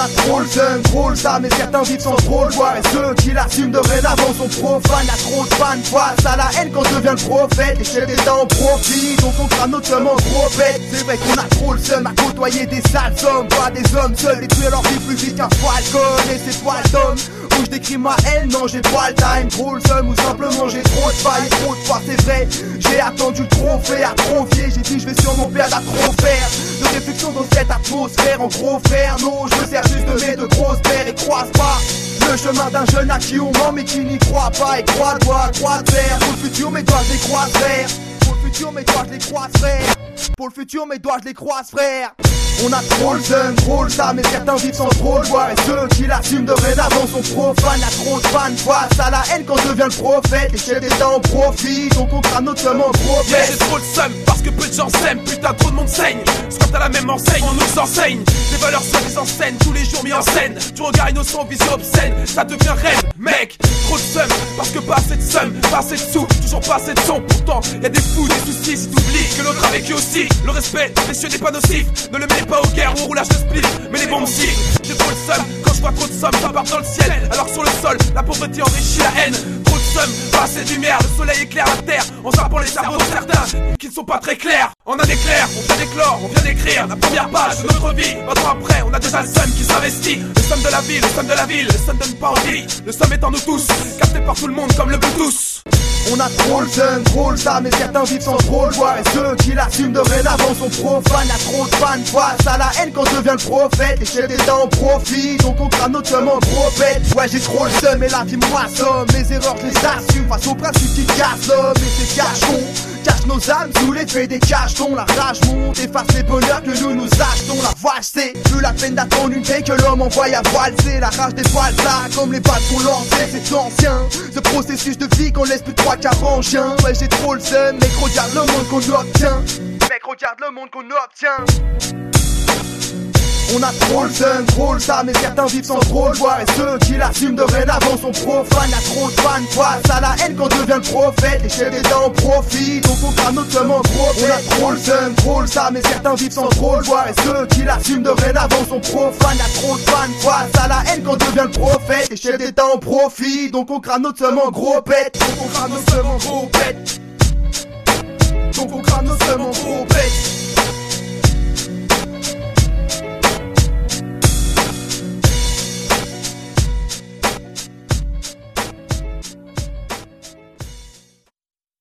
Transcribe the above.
a trop le seum, trop le ça, mais certains vivent sans trop le voir. Et ceux qui l'assument dorénavant sont profanes. Y'a trop de fans face à la haine quand devient le prophète. Les chefs d'État en profitent, donc on crame notre seum en gros bête. C'est vrai qu'on a trop le seum à côtoyer des sales hommes, pas des hommes seuls, détruire leur vie plus vite qu'un falcon. Et c'est toi l'homme où je décris ma haine, non j'ai pas le time. Trop le seum ou simplement j'ai trop de failles, trop de fois c'est vrai. J'ai attendu le trophée, atrophié, j'ai dit je vais sûrement perdre à trop faire. De réflexion dans cette atmosphère, en gros frère, non je me sers juste de mes deux grosses paires et croise pas le chemin d'un jeune à qui on ment mais qui n'y croit pas. Et croit de faire pour le futur mais toi je les croise frère. Pour le futur mais toi je les croise frère. Pour le futur mais toi je les croise frère. On a trop le seum, trop le ça, mais certains vivent sans trop le voir. Et ceux qui l'assument dorénavant sont profanes. Y'a trop de fans face à la haine quand devient le prophète. Les chefs d'État en profitent, donc on crame notre seum en gros bête. J'ai trop le seum parce que peu de gens s'aiment. Putain trop de monde saigne. Soit à la même enseigne, on nous enseigne des valeurs soi-disant saines, tous les jours mis en scène. Du regard innocent, vision obscène, ça devient reine. Mec, trop de seum parce que pas assez de seum, pas assez de sous, toujours pas assez de son. Pourtant y'a des fous, des soucis, si t'oublies que l'autre a vécu aussi. Le respect, messieurs n'est pas nocif. Ne le mêlez pas aux guerres ou au roulage de split, mais les bombes si. J'ai trop le seum quand je vois trop de sommes, ça part dans le ciel. Alors sur le sol, la pauvreté enrichit la haine. Trop de seum, pas assez de lumière, le soleil éclaire la terre. On zappant les cerveaux de certains qui ne sont pas très clairs. En un éclair, on vient d'éclore, on vient d'écrire la première page de notre vie. 20 ans après, on a déjà le seum qui s'investit. Le seum de la ville, le seum de la ville, le seum donne pas envie. Le seum est en nous tous, capté par tout le monde comme le Bluetooth. On a trop le seum, trop le ça, mais certains vivent sans trop le voir. Et ceux qui l'assument dorénavant sont profanes. Y'a trop de fans face à la haine quand devient le prophète. Les chefs d'État en profitent, donc on crame notre seum en gros bête. Ouais j'ai trop le seum et la vie moissonne. Mes erreurs je les assume face au principe qui casse l'homme. Et c'est cachons, cache nos âmes sous l'effet des cachetons. La rage monte, efface les bonheurs que nous achetons. La vache c'est plus la peine d'attendre une paix que l'homme envoie à valser. La rage des poils là, comme les balles sont lancées, c'est ancien. Ce processus de vie qu'on laisse plus de 3-4 chien. Ouais j'ai trop le seum, mec regarde le monde qu'on obtient. Mec regarde le monde qu'on obtient. On a trop le seum, trop le ça, mais certains vivent sans trop le voir. Et ceux qui l'assument dorénavant sont profanes. Y'a trop de fans face à la haine quand devient le prophète. Les chefs d'État en profitent, donc on crame notre seum en gros bête. On a trop le seum, trop le ça, mais certains vivent sans trop le voir. Et ceux qui l'assument dorénavant sont profanes. Y'a trop de fans face à la haine quand devient le prophète. Les chefs d'État en profitent, donc on crame notre seum en gros bête. Donc on crame notre seum en gros bête. Donc on crame notre seum en gros bête.